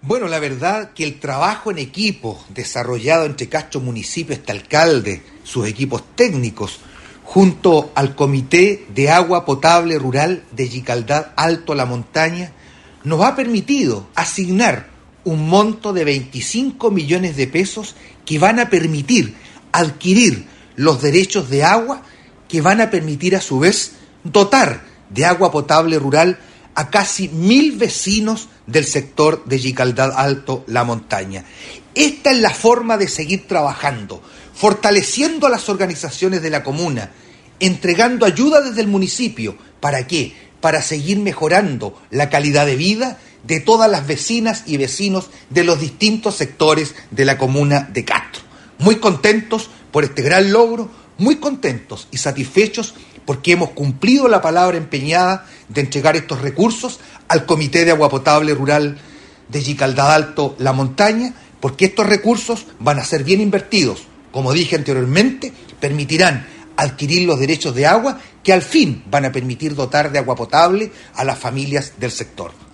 Bueno, la verdad que el trabajo en equipo desarrollado entre Castro Municipio, este alcalde, sus equipos técnicos, junto al Comité de Agua Potable Rural de Yicaldad Alto La Montaña, nos ha permitido asignar un monto de 25 millones de pesos que van a permitir adquirir los derechos de agua, que van a permitir a su vez dotar de agua potable rural a casi 1.000 vecinos del sector de Yicaldad Alto La Montaña. Esta es la forma de seguir trabajando, fortaleciendo a las organizaciones de la comuna, entregando ayuda desde el municipio. ¿Para qué? Para seguir mejorando la calidad de vida de todas las vecinas y vecinos de los distintos sectores de la comuna de Castro. Muy contentos por este gran logro, muy contentos y satisfechos porque hemos cumplido la palabra empeñada de entregar estos recursos al Comité de Agua Potable Rural de Yicaldad Alto La Montaña, porque estos recursos van a ser bien invertidos. Como dije anteriormente, permitirán adquirir los derechos de agua que al fin van a permitir dotar de agua potable a las familias del sector.